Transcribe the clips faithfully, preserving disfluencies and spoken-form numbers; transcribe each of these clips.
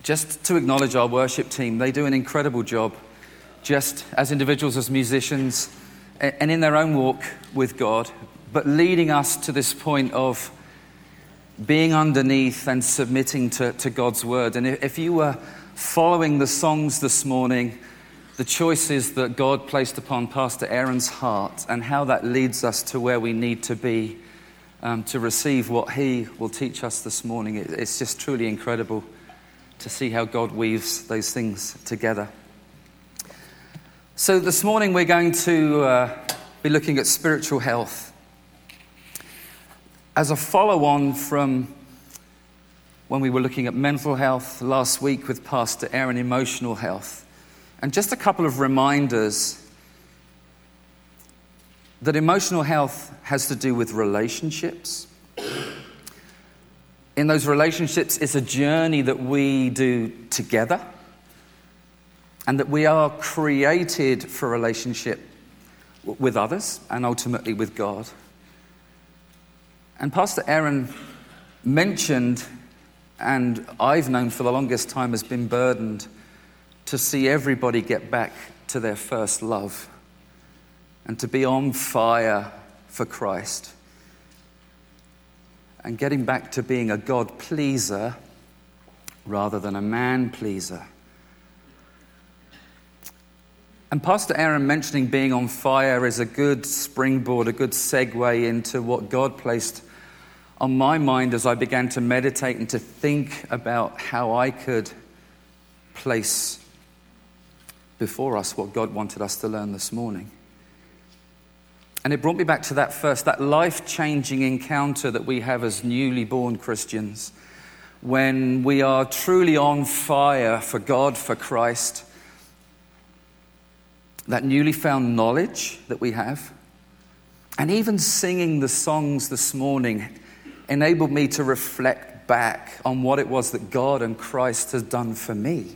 just to acknowledge our worship team. They do an incredible job, just as individuals, as musicians, and in their own walk with God, but leading us to this point of being underneath and submitting to, to God's word. And if you were following the songs this morning, the choices that God placed upon Pastor Aaron's heart and how that leads us to where we need to be um, to receive what he will teach us this morning, it, it's just truly incredible to see how God weaves those things together. So this morning we're going to uh, be looking at spiritual health as a follow-on from when we were looking at mental health last week with Pastor Aaron, emotional health. And just a couple of reminders that emotional health has to do with relationships. In those relationships, it's a journey that we do together, and that we are created for relationship with others and ultimately with God. And Pastor Aaron mentioned, and I've known for the longest time, has been burdened to see everybody get back to their first love and to be on fire for Christ and getting back to being a God pleaser rather than a man pleaser. And Pastor Aaron mentioning being on fire is a good springboard, a good segue into what God placed on my mind as I began to meditate and to think about how I could place before us what God wanted us to learn this morning. And it brought me back to that first, that life-changing encounter that we have as newly born Christians, when we are truly on fire for God, for Christ. That newly found knowledge that we have, and even singing the songs this morning enabled me to reflect back on what it was that God and Christ has done for me.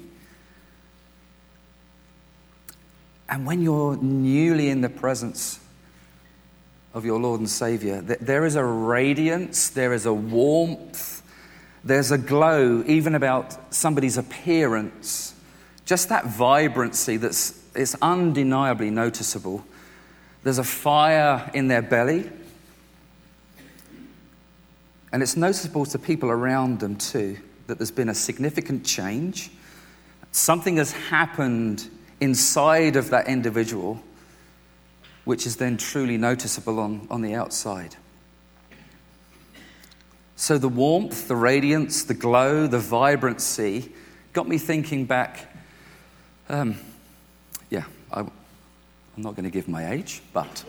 And when you're newly in the presence of your Lord and Savior, there is a radiance, there is a warmth, there's a glow even about somebody's appearance. Just that vibrancy that's it's undeniably noticeable. There's a fire in their belly. And it's noticeable to people around them too, that there's been a significant change. Something has happened inside of that individual, which is then truly noticeable on, on the outside. So the warmth, the radiance, the glow, the vibrancy got me thinking back. Um, yeah, I, I'm not going to give my age, but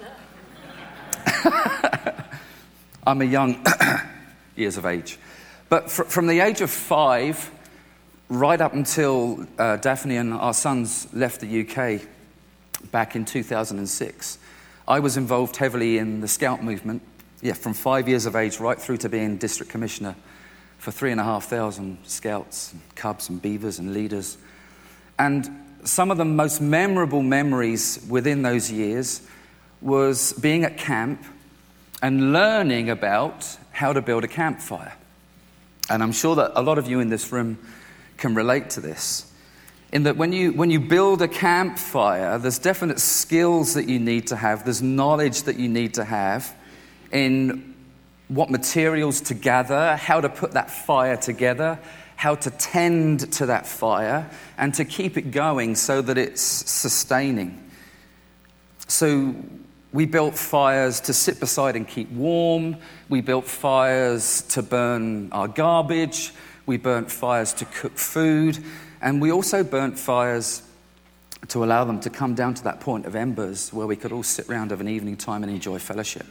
I'm a young years of age. But fr- from the age of five, right up until uh, Daphne and our sons left the U K back in two thousand six, I was involved heavily in the Scout movement. Yeah, from five years of age right through to being district commissioner for three and a half thousand scouts, and cubs and beavers and leaders. And some of the most memorable memories within those years was being at camp and learning about how to build a campfire. And I'm sure that a lot of you in this room can relate to this, in that when you when you build a campfire, there's definite skills that you need to have, there's knowledge that you need to have in what materials to gather, how to put that fire together, how to tend to that fire, and to keep it going so that it's sustaining. So we built fires to sit beside and keep warm. We built fires to burn our garbage. We burnt fires to cook food. And we also burnt fires to allow them to come down to that point of embers where we could all sit around of an evening time and enjoy fellowship.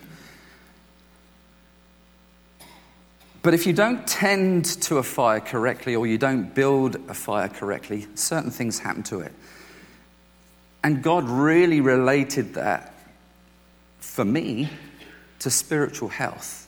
But if you don't tend to a fire correctly, or you don't build a fire correctly, certain things happen to it. And God really related that, for me, to spiritual health.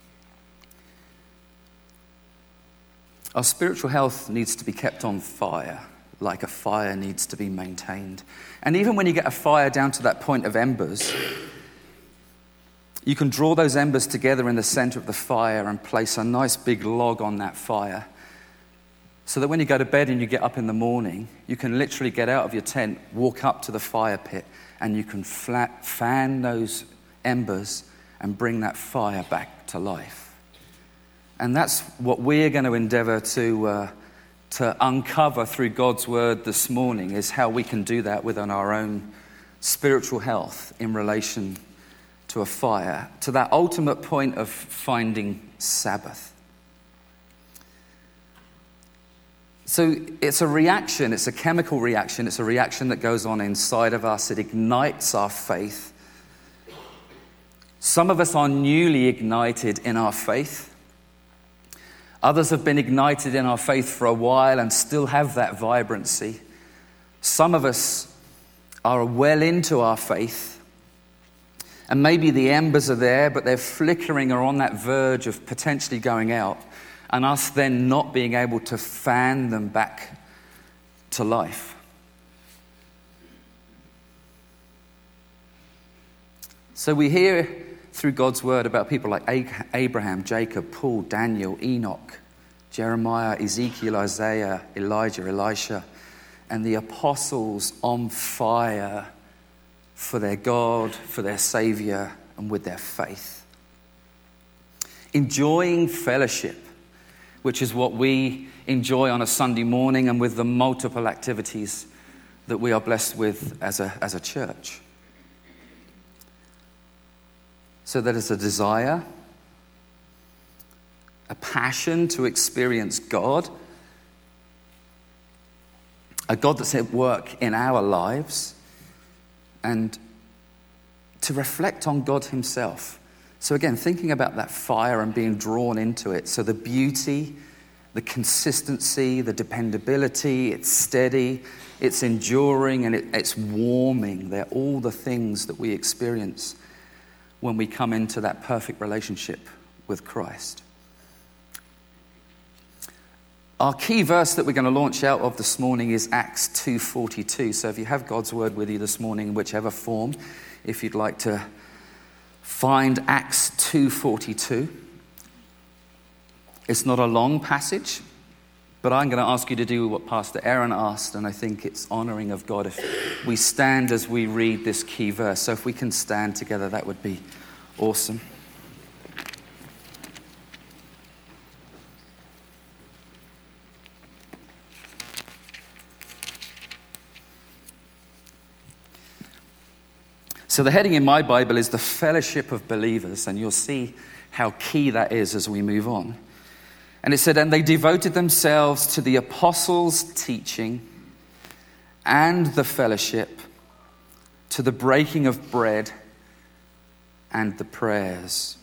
Our spiritual health needs to be kept on fire, like a fire needs to be maintained. And even when you get a fire down to that point of embers, you can draw those embers together in the center of the fire and place a nice big log on that fire. So that when you go to bed and you get up in the morning, you can literally get out of your tent, walk up to the fire pit, and you can flat, fan those embers and bring that fire back to life. And that's what we're going to endeavor to, uh, to uncover through God's word this morning, is how we can do that within our own spiritual health in relation to a fire, to that ultimate point of finding Sabbath. So it's a reaction, it's a chemical reaction, it's a reaction that goes on inside of us. It ignites our faith. Some of us are newly ignited in our faith. Others have been ignited in our faith for a while and still have that vibrancy. Some of us are well into our faith, and maybe the embers are there, but they're flickering or on that verge of potentially going out, and us then not being able to fan them back to life. So we hear through God's word about people like Abraham, Jacob, Paul, Daniel, Enoch, Jeremiah, Ezekiel, Isaiah, Elijah, Elisha, and the apostles on fire for their God, for their Savior, and with their faith. Enjoying fellowship, which is what we enjoy on a Sunday morning and with the multiple activities that we are blessed with as a, as a church. So that is a desire, a passion to experience God, a God that's at work in our lives, and to reflect on God himself. So again, thinking about that fire and being drawn into it. So the beauty, the consistency, the dependability, it's steady, it's enduring, and it, it's warming. They're all the things that we experience when we come into that perfect relationship with Christ. Our key verse that we're going to launch out of this morning is Acts two forty-two. So if you have God's word with you this morning, in whichever form, if you'd like to find Acts two forty-two. It's not a long passage, but I'm going to ask you to do what Pastor Aaron asked, and I think it's honoring of God if we stand as we read this key verse. So if we can stand together, that would be awesome. So the heading in my Bible is the fellowship of believers, and you'll see how key that is as we move on. And it said, and they devoted themselves to the apostles' teaching and the fellowship, to the breaking of bread and the prayers.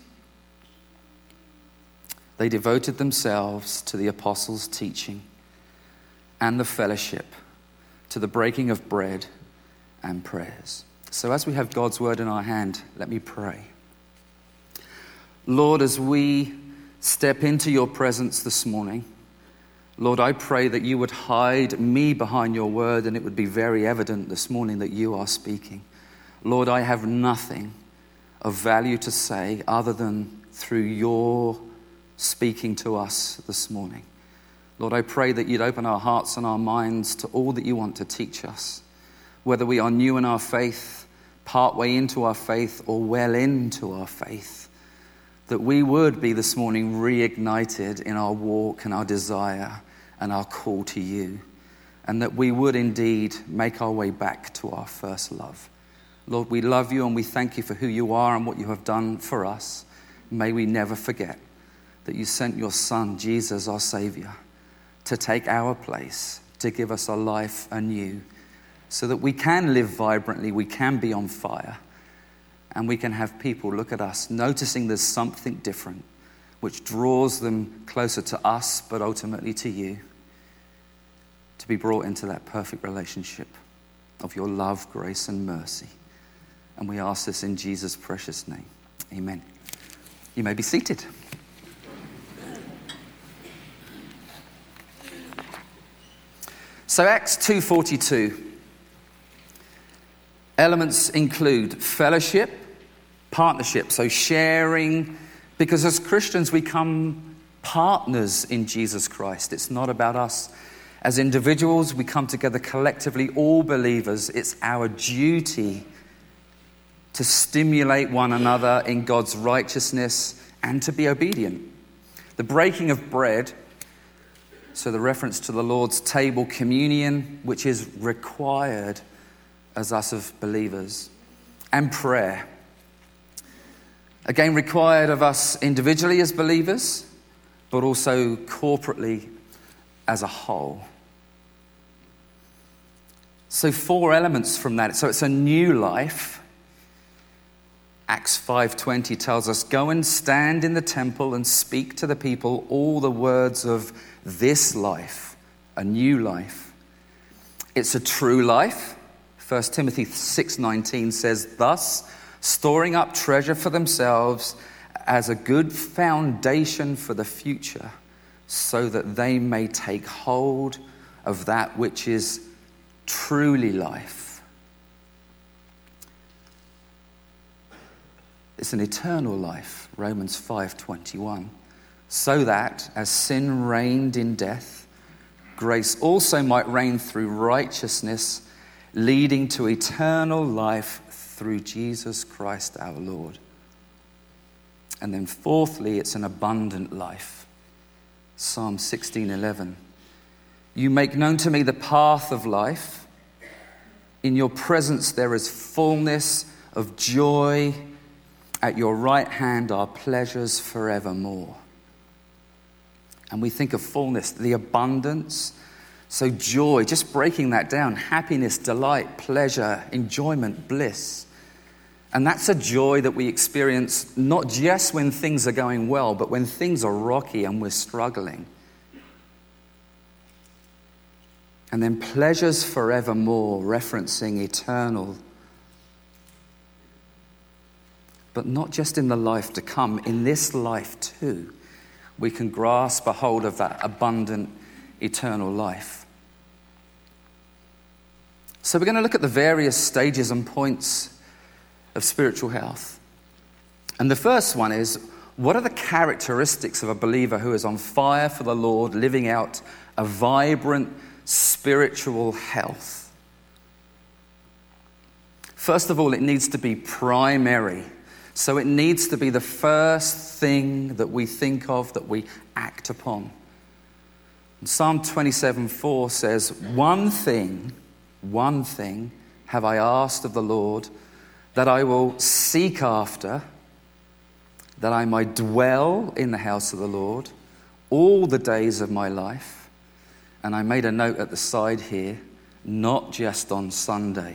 They devoted themselves to the apostles' teaching and the fellowship, to the breaking of bread and prayers. So as we have God's word in our hand, let me pray. Lord, as we step into your presence this morning, Lord, I pray that you would hide me behind your word, and it would be very evident this morning that you are speaking. Lord, I have nothing of value to say other than through your speaking to us this morning. Lord, I pray that you'd open our hearts and our minds to all that you want to teach us, whether we are new in our faith, partway into our faith, or well into our faith, that we would be this morning reignited in our walk and our desire and our call to you, and that we would indeed make our way back to our first love. Lord, we love you and we thank you for who you are and what you have done for us. May we never forget that you sent your Son, Jesus, our Savior, to take our place, to give us a life anew, so that we can live vibrantly, we can be on fire, and we can have people look at us, noticing there's something different, which draws them closer to us, but ultimately to you, to be brought into that perfect relationship of your love, grace, and mercy. And we ask this in Jesus' precious name. Amen. You may be seated. So Acts two forty-two. Elements include fellowship, partnership, so sharing, because as Christians we come partners in Jesus Christ. It's not about us as individuals. We come together collectively, all believers. It's our duty to stimulate one another in God's righteousness and to be obedient. The breaking of bread, so the reference to the Lord's table, communion, which is required as us of believers, and prayer. Again, required of us individually as believers, but also corporately as a whole. So four elements from that. So it's a new life. Acts five twenty tells us, go and stand in the temple and speak to the people all the words of this life, a new life. It's a true life. First Timothy six nineteen says, thus storing up treasure for themselves as a good foundation for the future, so that they may take hold of that which is truly life. It's an eternal life, Romans five twenty-one. So that, as sin reigned in death, grace also might reign through righteousness, leading to eternal life through Jesus Christ our Lord. And then fourthly, it's an abundant life. Psalm sixteen eleven. You make known to me the path of life. In your presence there is fullness of joy. At your right hand are pleasures forevermore. And we think of fullness, the abundance. So joy, just breaking that down, happiness, delight, pleasure, enjoyment, bliss. And that's a joy that we experience not just when things are going well, but when things are rocky and we're struggling. And then pleasures forevermore, referencing eternal. But not just in the life to come, in this life too, we can grasp a hold of that abundant eternal life. So we're going to look at the various stages and points of spiritual health. And the first one is, what are the characteristics of a believer who is on fire for the Lord, living out a vibrant spiritual health? First of all, it needs to be primary. So it needs to be the first thing that we think of, that we act upon. And Psalm twenty-seven four says, One thing, one thing have I asked of the Lord, that I will seek after, that I might dwell in the house of the Lord all the days of my life. And I made a note at the side here, not just on Sunday.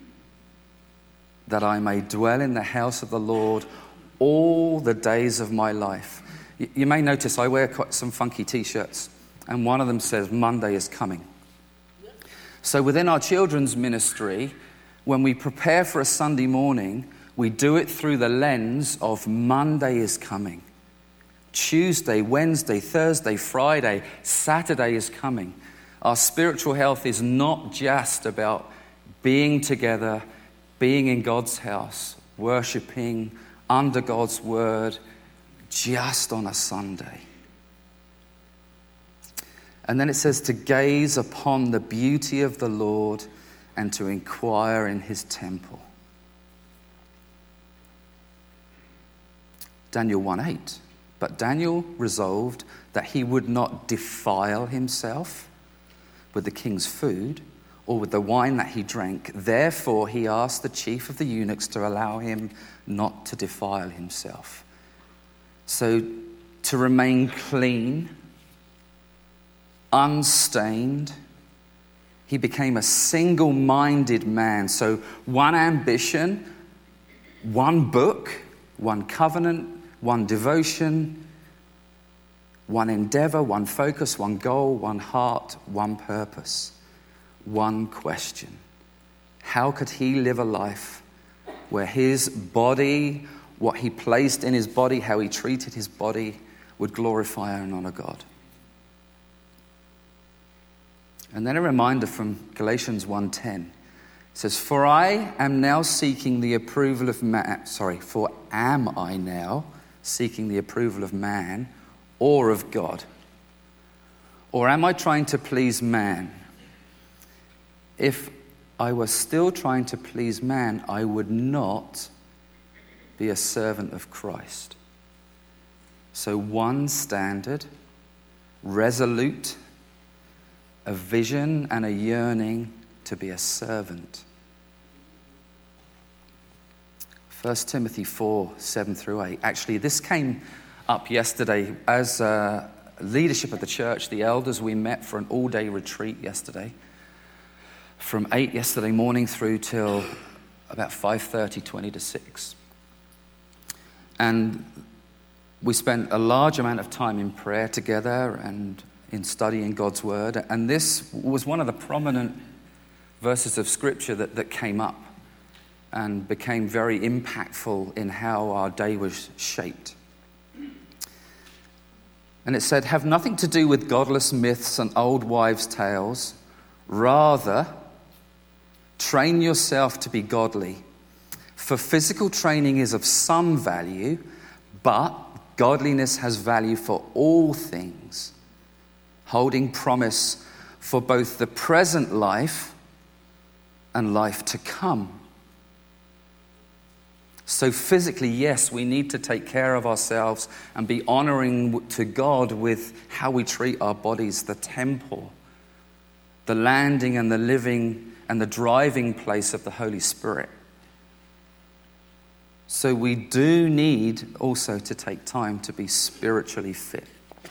That I may dwell in the house of the Lord all the days of my life. You, you may notice I wear quite some funky t-shirts, and one of them says, Monday is coming. So within our children's ministry, when we prepare for a Sunday morning, we do it through the lens of Monday is coming. Tuesday, Wednesday, Thursday, Friday, Saturday is coming. Our spiritual health is not just about being together, being in God's house, worshipping under God's word, just on a Sunday. And then it says to gaze upon the beauty of the Lord and to inquire in his temple. Daniel one eight. But Daniel resolved that he would not defile himself with the king's food or with the wine that he drank. Therefore, he asked the chief of the eunuchs to allow him not to defile himself. So, to remain clean, unstained, he became a single-minded man. So, one ambition, one book, one covenant, one devotion, one endeavor, one focus, one goal, one heart, one purpose. One question: how could he live a life where his body, what he placed in his body, how he treated his body, would glorify and honor God? And then a reminder from Galatians one ten. It says, For I am now seeking the approval of man, sorry, for am I now seeking the approval of man or of God? Or am I trying to please man? If I were still trying to please man, I would not be a servant of Christ. So one standard, resolute, a vision and a yearning to be a servant. First Timothy four, seven through eight. Actually, this came up yesterday as uh, leadership of the church, the elders, we met for an all-day retreat yesterday. From eight yesterday morning through till about five thirty, twenty to six. And we spent a large amount of time in prayer together and in studying God's word. And this was one of the prominent verses of scripture that, that came up and became very impactful in how our day was shaped. And it said, have nothing to do with godless myths and old wives' tales. Rather, train yourself to be godly. For physical training is of some value, but godliness has value for all things, holding promise for both the present life and life to come. So physically, yes, we need to take care of ourselves and be honoring to God with how we treat our bodies, the temple, the landing and the living and the driving place of the Holy Spirit. So we do need also to take time to be spiritually fit.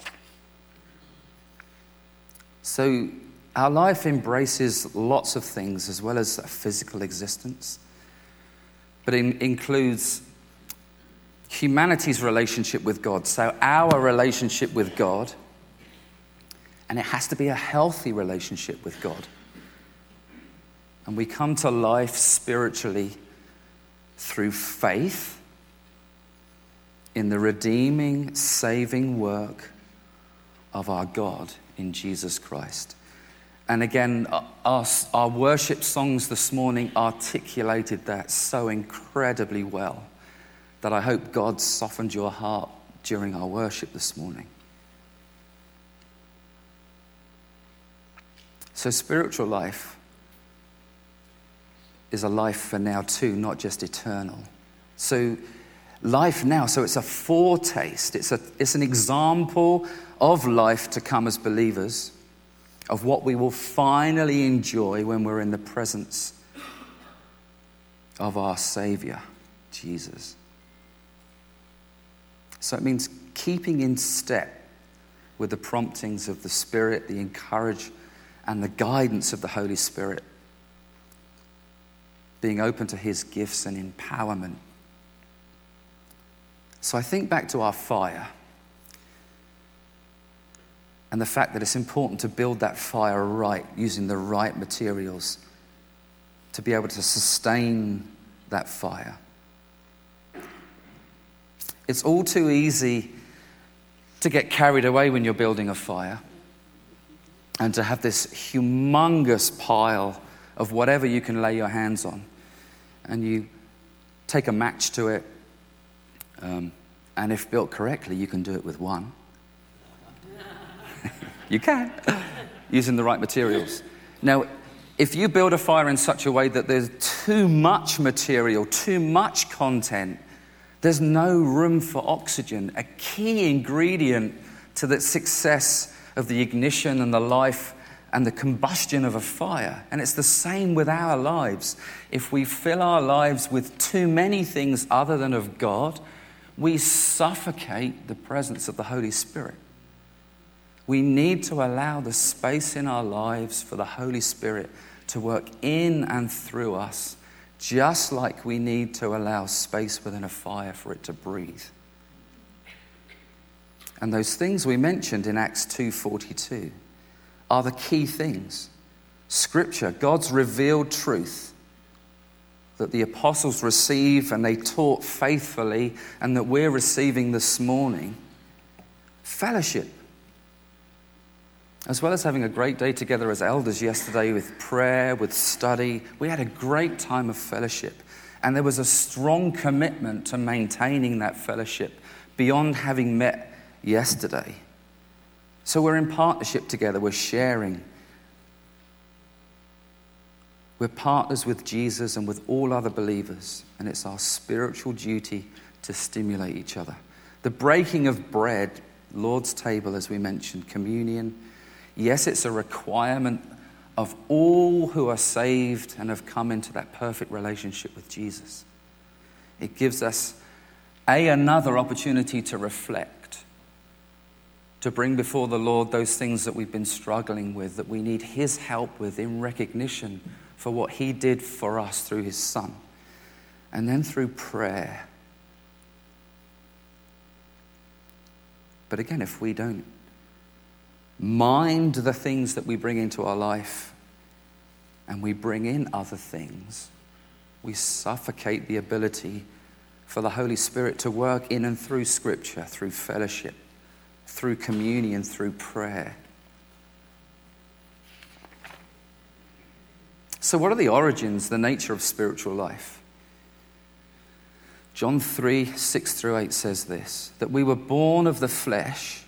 So our life embraces lots of things as well as a physical existence, but it includes humanity's relationship with God. So our relationship with God, and it has to be a healthy relationship with God. And we come to life spiritually through faith in the redeeming, saving work of our God in Jesus Christ. And again, our, our worship songs this morning articulated that so incredibly well that I hope God softened your heart during our worship this morning. So spiritual life is a life for now too, not just eternal. So life now, so it's a foretaste, it's a it's an example of life to come as believers, of what we will finally enjoy when we're in the presence of our Savior, Jesus. So it means keeping in step with the promptings of the Spirit, the encouragement and the guidance of the Holy Spirit, being open to his gifts and empowerment. So I think back to our fire and the fact that it's important to build that fire right, using the right materials to be able to sustain that fire. It's all too easy to get carried away when you're building a fire and to have this humongous pile of whatever you can lay your hands on. And you take a match to it, um, and if built correctly, you can do it with one. You can, using the right materials. Now, if you build a fire in such a way that there's too much material, too much content, there's no room for oxygen, a key ingredient to the success of the ignition and the life and the combustion of a fire. And it's the same with our lives. If we fill our lives with too many things other than of God, we suffocate the presence of the Holy Spirit. We need to allow the space in our lives for the Holy Spirit to work in and through us, just like we need to allow space within a fire for it to breathe. And those things we mentioned in Acts two forty-two are the key things. Scripture, God's revealed truth that the apostles receive and they taught faithfully and that we're receiving this morning. Fellowship. As well as having a great day together as elders yesterday with prayer, with study, we had a great time of fellowship. And there was a strong commitment to maintaining that fellowship beyond having met yesterday. So we're in partnership together. We're sharing. We're partners with Jesus and with all other believers, and it's our spiritual duty to stimulate each other. The breaking of bread, Lord's table, as we mentioned, communion, yes, it's a requirement of all who are saved and have come into that perfect relationship with Jesus. It gives us, A, another opportunity to reflect, to bring before the Lord those things that we've been struggling with, that we need his help with in recognition for what he did for us through his Son. And then through prayer. But again, if we don't mind the things that we bring into our life and we bring in other things, we suffocate the ability for the Holy Spirit to work in and through Scripture, through fellowship, through communion, through prayer. So what are the origins, the nature of spiritual life? John three, six through eight says this, that we were born of the flesh,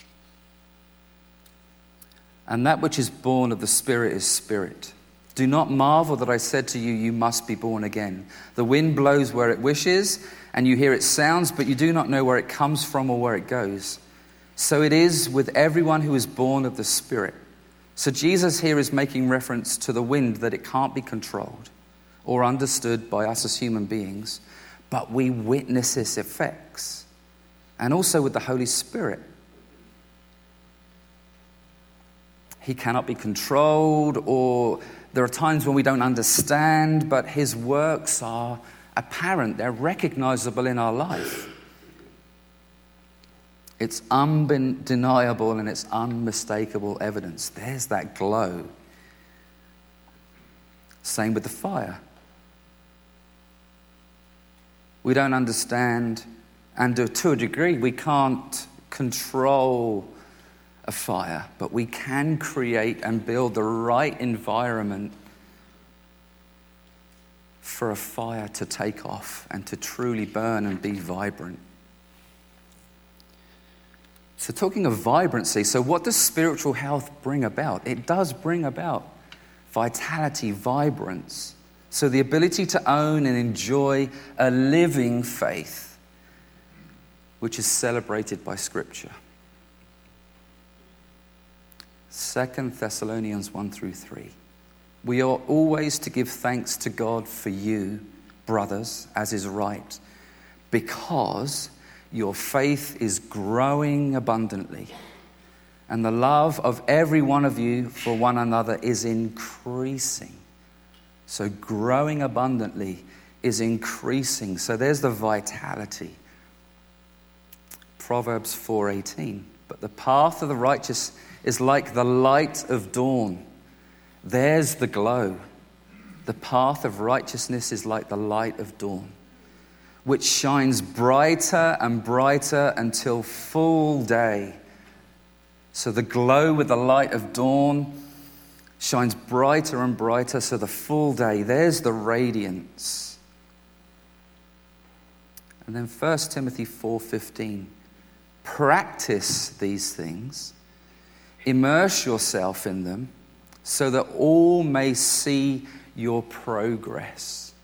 and that which is born of the Spirit is spirit. Do not marvel that I said to you, you must be born again. The wind blows where it wishes, and you hear its sounds, but you do not know where it comes from or where it goes. So it is with everyone who is born of the Spirit. So Jesus here is making reference to the wind, that it can't be controlled or understood by us as human beings, but we witness its effects. And also with the Holy Spirit. He cannot be controlled, or there are times when we don't understand, but his works are apparent. They're recognizable in our life. It's undeniable and it's unmistakable evidence. There's that glow. Same with the fire. We don't understand, and to a degree, we can't control a fire, but we can create and build the right environment for a fire to take off and to truly burn and be vibrant. So talking of vibrancy, so what does spiritual health bring about? It does bring about vitality, vibrance. So the ability to own and enjoy a living faith, which is celebrated by Scripture. Second Thessalonians one through three. We ought always to give thanks to God for you, brothers, as is right, because your faith is growing abundantly, and the love of every one of you for one another is increasing. So growing abundantly is increasing. So there's the vitality. Proverbs four eighteen. But the path of the righteous is like the light of dawn. There's the glow. The path of righteousness is like the light of dawn, which shines brighter and brighter until full day. So the glow with the light of dawn shines brighter and brighter, so the full day. There's the radiance. And then First Timothy four fifteen. Practice these things. Immerse yourself in them so that all may see your progress.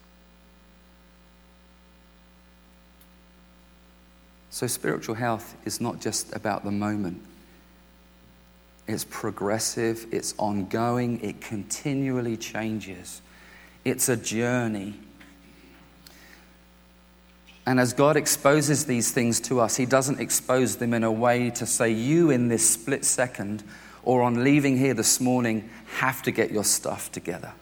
So spiritual health is not just about the moment. It's progressive, it's ongoing, it continually changes. It's a journey. And as God exposes these things to us, he doesn't expose them in a way to say, you in this split second or on leaving here this morning have to get your stuff together.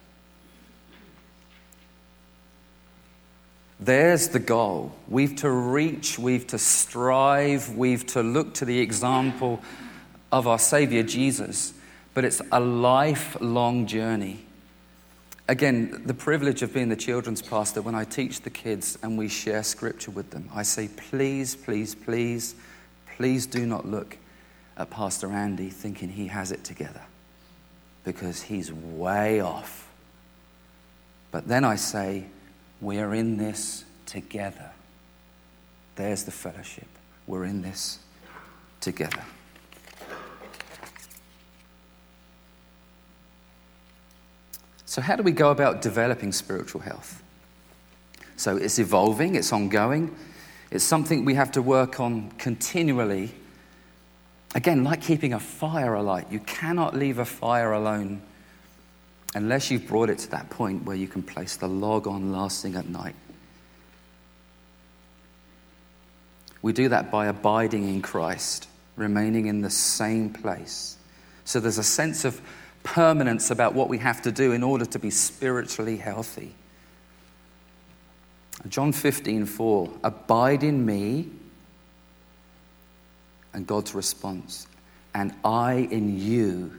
There's the goal. We've to reach, we've to strive, we've to look to the example of our Savior Jesus, but it's a lifelong journey. Again, the privilege of being the children's pastor, when I teach the kids and we share Scripture with them, I say, please, please, please, please do not look at Pastor Andy thinking he has it together, because he's way off. But then I say, we're in this together. There's the fellowship. We're in this together. So how do we go about developing spiritual health? So it's evolving, it's ongoing, it's something we have to work on continually. Again, like keeping a fire alight. You cannot leave a fire alone unless you've brought it to that point where you can place the log on lasting at night. We do that by abiding in Christ, remaining in the same place. So there's a sense of permanence about what we have to do in order to be spiritually healthy. John fifteen four, abide in me, and God's response, and I in you.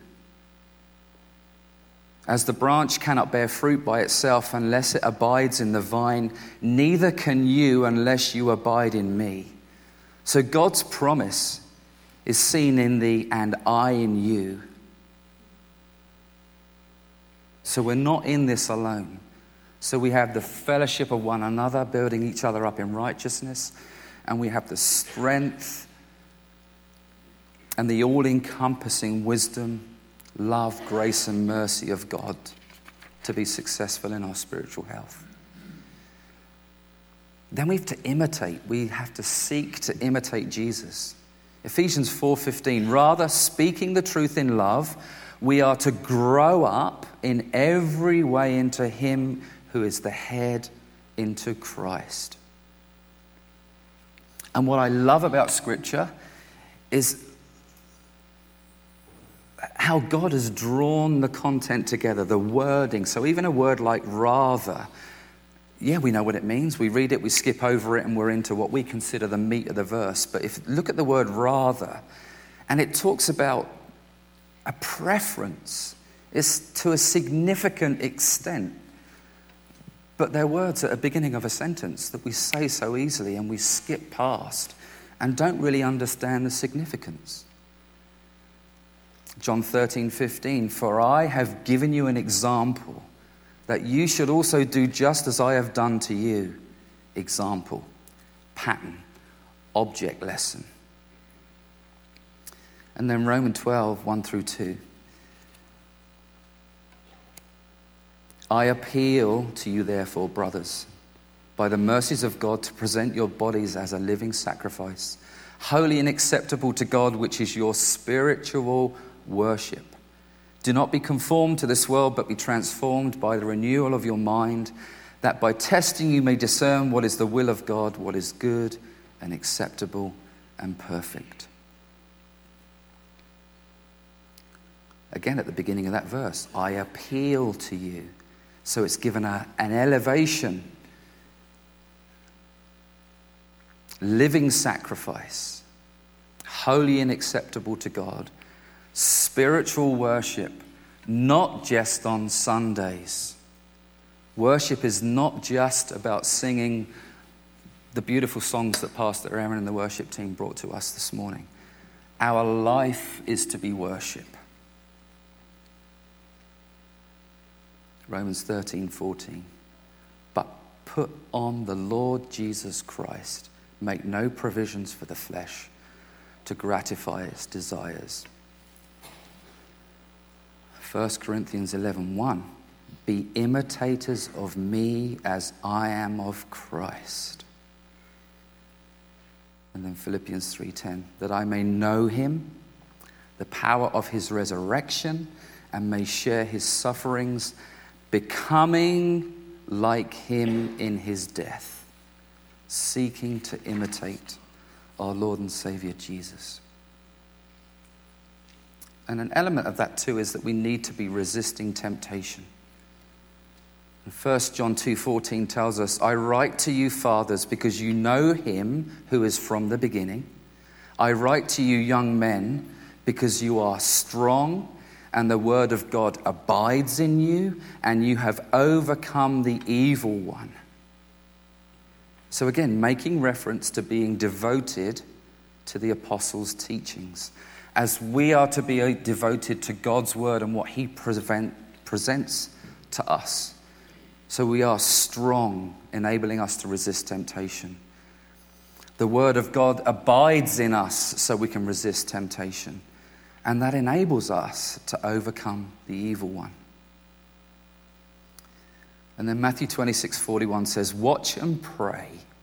As the branch cannot bear fruit by itself unless it abides in the vine, neither can you unless you abide in me. So God's promise is seen in the and I in you. So we're not in this alone. So we have the fellowship of one another, building each other up in righteousness, and we have the strength and the all-encompassing wisdom, love, grace, and mercy of God to be successful in our spiritual health. Then we have to imitate. We have to seek to imitate Jesus. Ephesians four fifteen, rather speaking the truth in love, we are to grow up in every way into him who is the head, into Christ. And what I love about Scripture is how God has drawn the content together, the wording. So even a word like rather, yeah, we know what it means. We read it, we skip over it, and we're into what we consider the meat of the verse. But if look at the word rather, and it talks about a preference. It's to a significant extent. But they're words at the beginning of a sentence that we say so easily and we skip past and don't really understand the significance. John thirteen fifteen, for I have given you an example that you should also do just as I have done to you. Example, pattern, object lesson. And then Romans twelve, one through two. I appeal to you, therefore, brothers, by the mercies of God, to present your bodies as a living sacrifice, holy and acceptable to God, which is your spiritual worship. Do not be conformed to this world, but be transformed by the renewal of your mind, that by testing you may discern what is the will of God, what is good and acceptable and perfect. Again, at the beginning of that verse, I appeal to you. So it's given a, an elevation, living sacrifice, holy and acceptable to God, spiritual worship, not just on Sundays. Worship is not just about singing the beautiful songs that Pastor Aaron and the worship team brought to us this morning. Our life is to be worship. Romans thirteen fourteen. But put on the Lord Jesus Christ. Make no provisions for the flesh to gratify its desires. First Corinthians eleven one. Be imitators of me as I am of Christ. And then Philippians three ten. That I may know him, the power of his resurrection, and may share his sufferings, becoming like him in his death, seeking to imitate our Lord and Savior Jesus. And an element of that too is that we need to be resisting temptation. And First John two fourteen tells us, I write to you, fathers, because you know him who is from the beginning. I write to you, young men, because you are strong, and the word of God abides in you, and you have overcome the evil one. So again, making reference to being devoted to the apostles' teachings, as we are to be devoted to God's word and what he prevent, presents to us. So we are strong, enabling us to resist temptation. The word of God abides in us so we can resist temptation. And that enables us to overcome the evil one. And then Matthew twenty-six forty-one says, watch and pray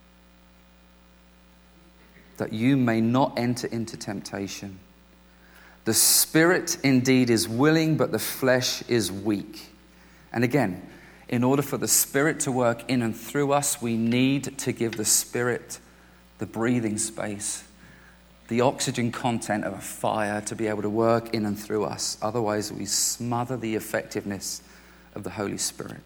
that you may not enter into temptation. The spirit indeed is willing, but the flesh is weak. And again, in order for the Spirit to work in and through us, we need to give the Spirit the breathing space, the oxygen content of a fire to be able to work in and through us. Otherwise, we smother the effectiveness of the Holy Spirit.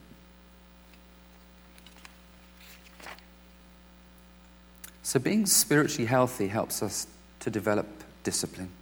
So being spiritually healthy helps us to develop discipline.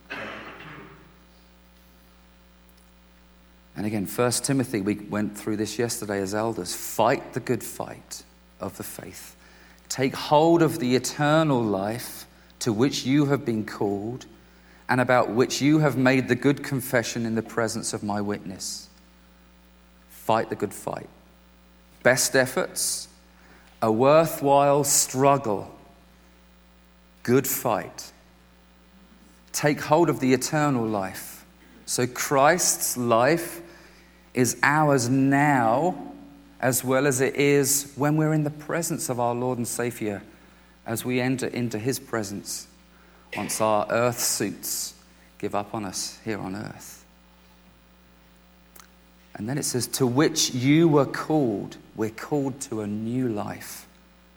And again, First Timothy, we went through this yesterday as elders. Fight the good fight of the faith. Take hold of the eternal life to which you have been called and about which you have made the good confession in the presence of my witness. Fight the good fight. Best efforts, a worthwhile struggle, good fight. Take hold of the eternal life. So Christ's life is ours now, as well as it is when we're in the presence of our Lord and Savior, as we enter into his presence once our earth suits give up on us here on earth. And then it says, to which you were called. We're called to a new life.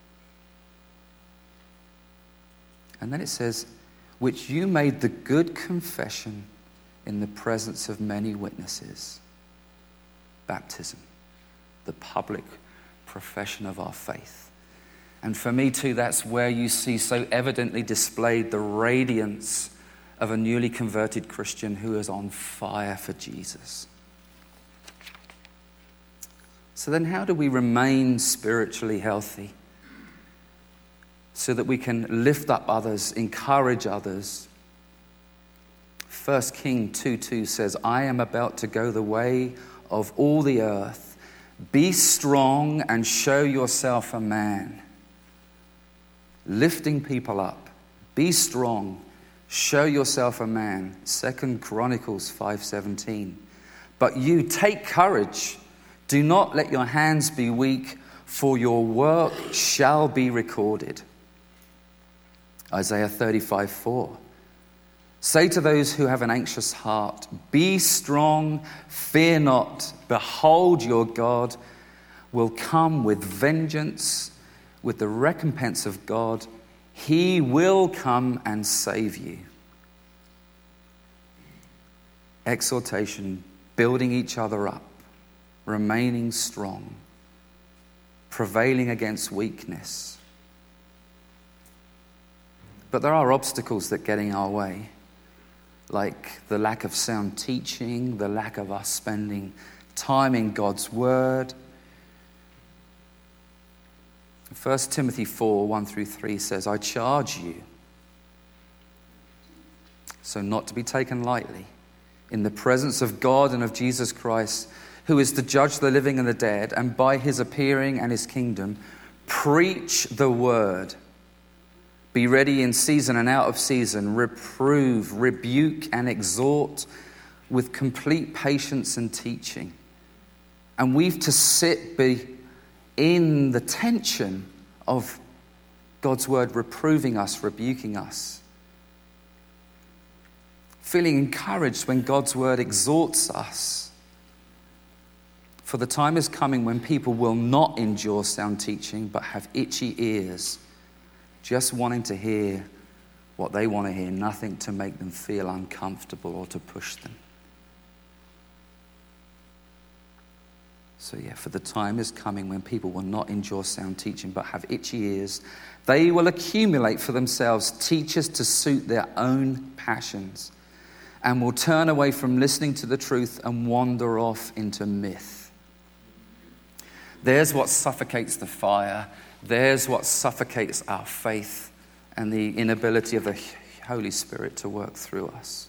And then it says, which you made the good confession in the presence of many witnesses. Baptism, the public profession of our faith. And for me too, that's where you see so evidently displayed the radiance of a newly converted Christian who is on fire for Jesus. So then how do we remain spiritually healthy so that we can lift up others, encourage others? First Kings two two says, I am about to go the way of all the earth. Be strong and show yourself a man. Lifting people up. Be strong. Show yourself a man. Second Chronicles five seventeen. But you take courage. Do not let your hands be weak, for your work shall be recorded. Isaiah thirty-five four. Say to those who have an anxious heart, be strong, fear not. Behold, your God will come with vengeance, with the recompense of God. He will come and save you. Exhortation, building each other up, remaining strong, prevailing against weakness. But there are obstacles that get in our way, like the lack of sound teaching, the lack of us spending time in God's word. First Timothy four, one through three says, I charge you, so not to be taken lightly, in the presence of God and of Jesus Christ, who is to judge the living and the dead, and by his appearing and his kingdom, preach the word. Be ready in season and out of season. Reprove, rebuke, and exhort with complete patience and teaching. And we've to sit be in the tension of God's word reproving us, rebuking us. Feeling encouraged when God's word exhorts us. For the time is coming when people will not endure sound teaching, but have itchy ears, just wanting to hear what they want to hear, nothing to make them feel uncomfortable or to push them. So yeah, for the time is coming when people will not endure sound teaching, but have itchy ears. They will accumulate for themselves teachers to suit their own passions, and will turn away from listening to the truth and wander off into myth. There's what suffocates the fire. There's what suffocates our faith and the inability of the Holy Spirit to work through us.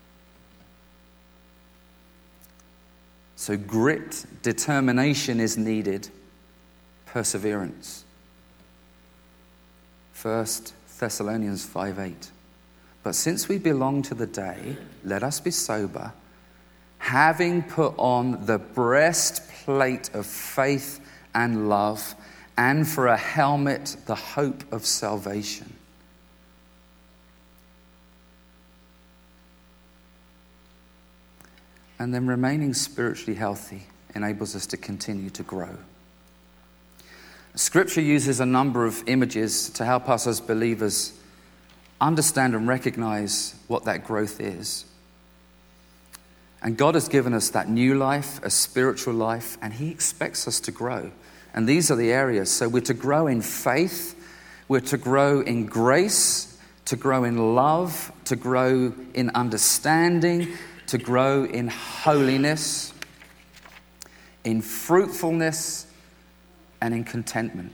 So grit, determination is needed, perseverance. First Thessalonians five eight. But since we belong to the day, let us be sober, having put on the breastplate of faith and love, and for a helmet, the hope of salvation. And then remaining spiritually healthy enables us to continue to grow. Scripture uses a number of images to help us as believers understand and recognize what that growth is. And God has given us that new life, a spiritual life, and He expects us to grow. And these are the areas. So we're to grow in faith, we're to grow in grace, to grow in love, to grow in understanding, to grow in holiness, in fruitfulness, and in contentment.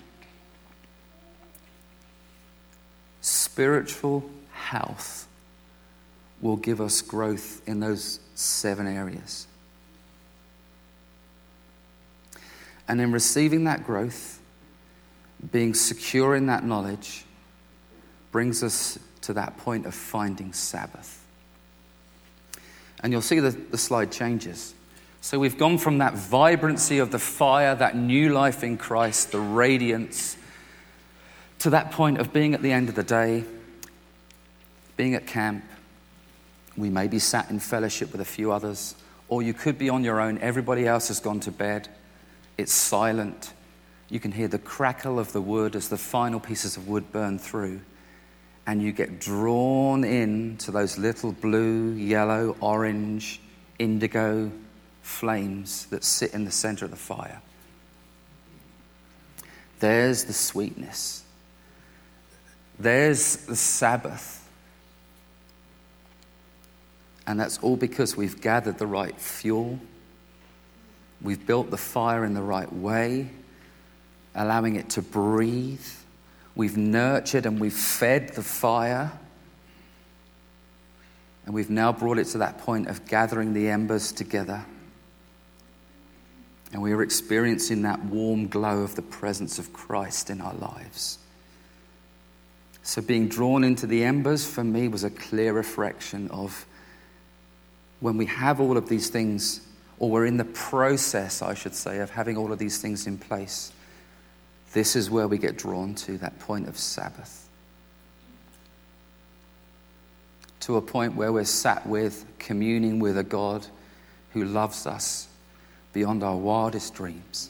Spiritual health will give us growth in those seven areas. And in receiving that growth, being secure in that knowledge, brings us to that point of finding Sabbath. And you'll see the, the slide changes. So we've gone from that vibrancy of the fire, that new life in Christ, the radiance, to that point of being at the end of the day, being at camp. We may be sat in fellowship with a few others, or you could be on your own. Everybody else has gone to bed. It's silent. You can hear the crackle of the wood as the final pieces of wood burn through. And you get drawn in to those little blue, yellow, orange, indigo flames that sit in the center of the fire. There's the sweetness. There's the Sabbath. And that's all because we've gathered the right fuel. We've built the fire in the right way, allowing it to breathe. We've nurtured and we've fed the fire. And we've now brought it to that point of gathering the embers together. And we are experiencing that warm glow of the presence of Christ in our lives. So being drawn into the embers for me was a clear reflection of when we have all of these things, or we're in the process, I should say, of having all of these things in place, this is where we get drawn to, that point of Sabbath. To a point where we're sat with, communing with a God who loves us beyond our wildest dreams.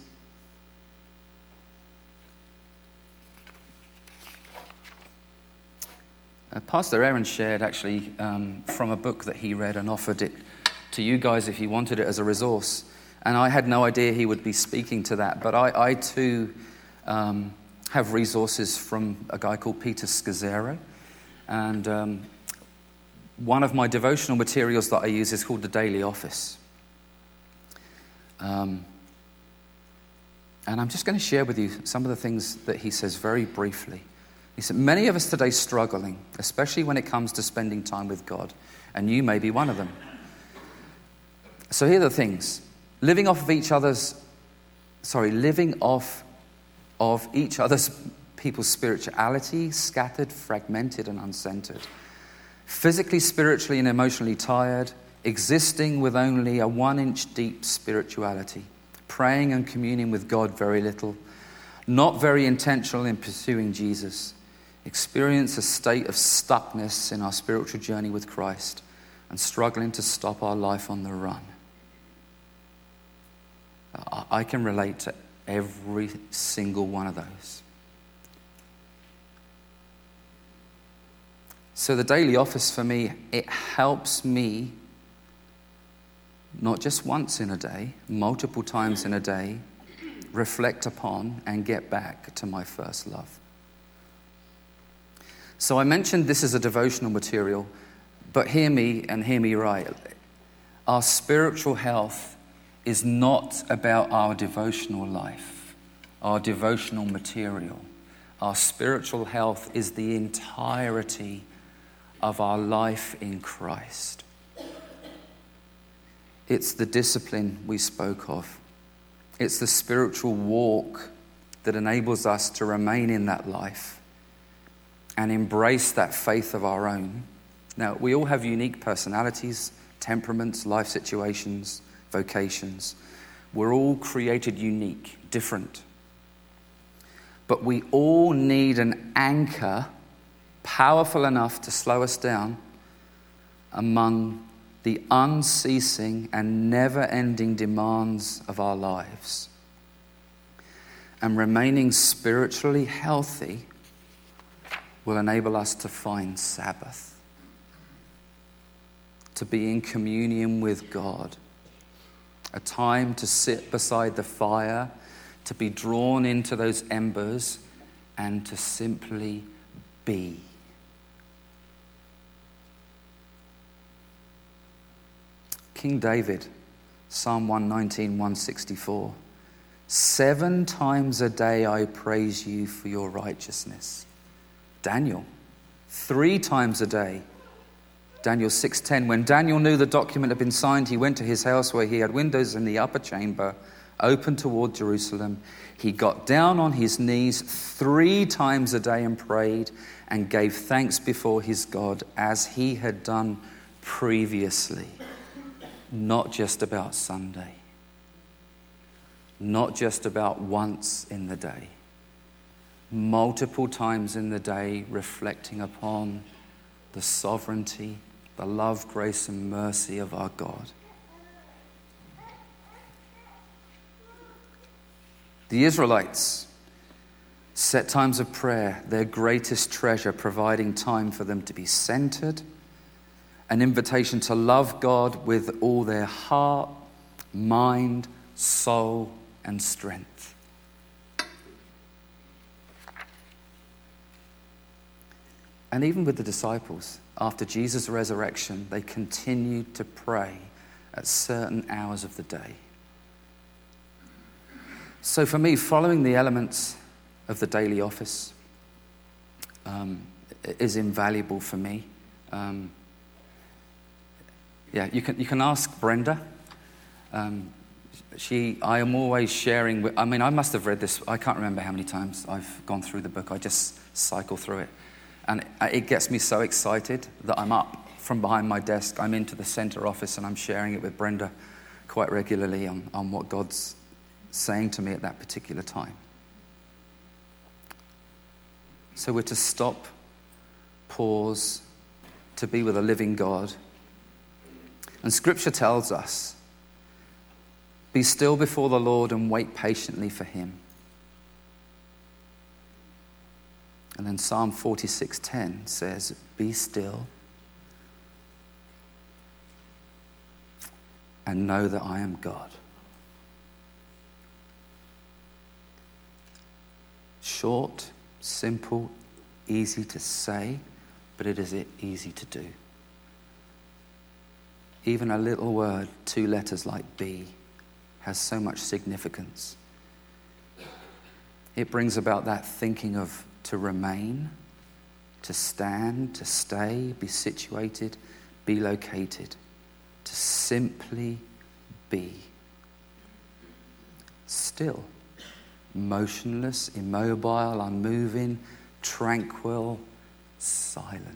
Uh, Pastor Aaron shared actually um, from a book that he read and offered it to you guys if you wanted it as a resource. And I had no idea he would be speaking to that. But I, I too um, have resources from a guy called Peter Scazzero. And um, one of my devotional materials that I use is called the Daily Office. Um, and I'm just going to share with you some of the things that he says very briefly. He said, many of us today struggling, especially when it comes to spending time with God, and you may be one of them. So here are the things. Living off of each other's, sorry, living off of each other's people's spirituality, scattered, fragmented, and uncentered. Physically, spiritually, and emotionally tired, existing with only a one-inch deep spirituality, praying and communing with God very little, not very intentional in pursuing Jesus, experience a state of stuckness in our spiritual journey with Christ, and struggling to stop our life on the run. I can relate to every single one of those. So the Daily Office for me, it helps me not just once in a day, multiple times in a day, reflect upon and get back to my first love. So I mentioned this is a devotional material, but hear me and hear me right. Our spiritual health is not about our devotional life, our devotional material. Our spiritual health is the entirety of our life in Christ. It's the discipline we spoke of. It's the spiritual walk that enables us to remain in that life. and embrace that faith of our own. Now, we all have unique personalities, temperaments, life situations, vocations. We're all created unique, different. But we all need an anchor powerful enough to slow us down among the unceasing and never-ending demands of our lives. And remaining spiritually healthy will enable us to find Sabbath, to be in communion with God, a time to sit beside the fire, to be drawn into those embers, and to simply be. King David, Psalm one nineteen, one sixty-four. Seven times a day I praise you for your righteousness. Daniel, three times a day. Daniel six ten. When Daniel knew the document had been signed, he went to his house where he had windows in the upper chamber open toward Jerusalem. He got down on his knees three times a day and prayed and gave thanks before his God as he had done previously. Not just about Sunday. Not just about once in the day. Multiple times in the day, reflecting upon the sovereignty, the love, grace, and mercy of our God. The Israelites set times of prayer, their greatest treasure, providing time for them to be centered, an invitation to love God with all their heart, mind, soul, and strength. And even with the disciples, after Jesus' resurrection, they continued to pray at certain hours of the day. So for me, following the elements of the daily office um, is invaluable for me. Um, yeah, you can you can ask Brenda. Um, she, I am always sharing. With, I mean, I must have read this. I can't remember how many times I've gone through the book. I just cycle through it, and it, it gets me so excited that I'm up from behind my desk. I'm into the center office, and I'm sharing it with Brenda quite regularly on, on what God's saying to me at that particular time. So we're to stop, pause, to be with a living God. And Scripture tells us, be still before the Lord and wait patiently for him. And then Psalm forty-six ten says, be still and know that I am God. Short, simple, easy to say, but it is easy to do. Even a little word, two letters like be, has so much significance. It brings about that thinking of to remain, to stand, to stay, be situated, be located, to simply be. Still, motionless, immobile, unmoving, tranquil, silent.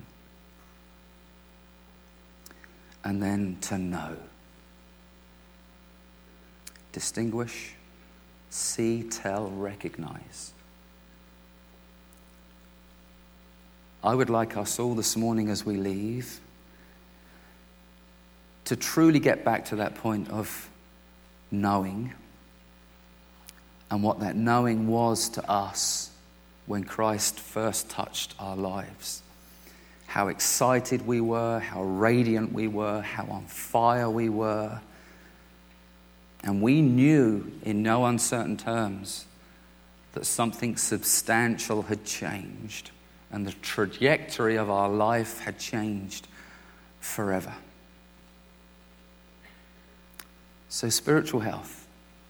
And then to know. Distinguish, see, tell, recognize. I would like us all this morning as we leave to truly get back to that point of knowing and what that knowing was to us when Christ first touched our lives. How excited we were, how radiant we were, how on fire we were. And we knew in no uncertain terms that something substantial had changed and the trajectory of our life had changed forever. So spiritual health.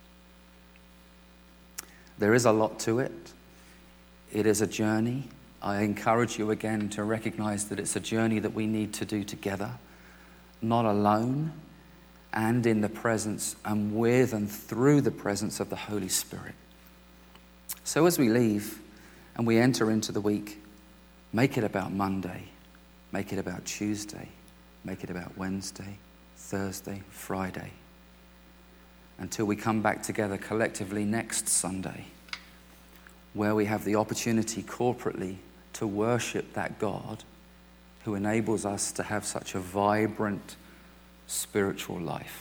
There is a lot to it. It is a journey. I encourage you again to recognize that it's a journey that we need to do together, not alone, and in the presence and with and through the presence of the Holy Spirit. So as we leave and we enter into the week, Make it about Monday. Make it about Tuesday. Make it about Wednesday, Thursday, Friday. Until we come back together collectively next Sunday, where we have the opportunity corporately to worship that God who enables us to have such a vibrant spiritual life.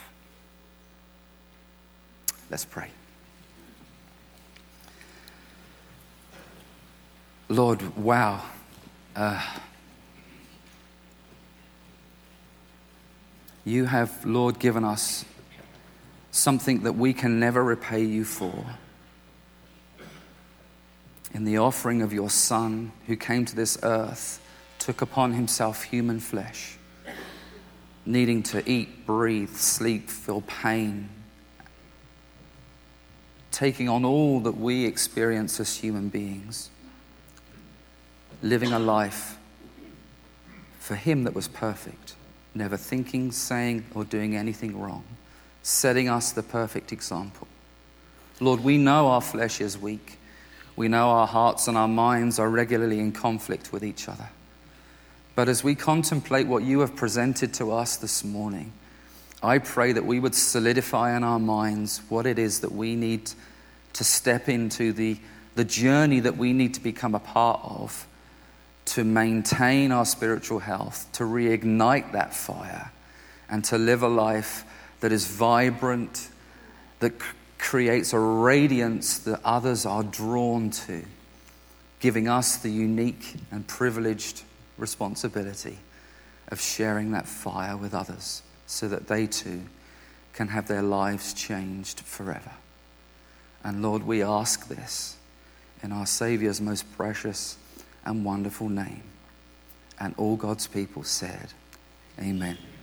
Let's pray. Lord, wow. Uh, you have, Lord, given us something that we can never repay you for. In the offering of your Son, who came to this earth, took upon himself human flesh, needing to eat, breathe, sleep, feel pain, taking on all that we experience as human beings, living a life for him that was perfect, never thinking, saying, or doing anything wrong, setting us the perfect example. Lord, we know our flesh is weak. We know our hearts and our minds are regularly in conflict with each other. But as we contemplate what you have presented to us this morning, I pray that we would solidify in our minds what it is that we need to step into, the, the journey that we need to become a part of to maintain our spiritual health, to reignite that fire, and to live a life that is vibrant, that c- creates a radiance that others are drawn to, giving us the unique and privileged responsibility of sharing that fire with others so that they too can have their lives changed forever. And Lord, we ask this in our Saviour's most precious and wonderful name. And all God's people said, amen.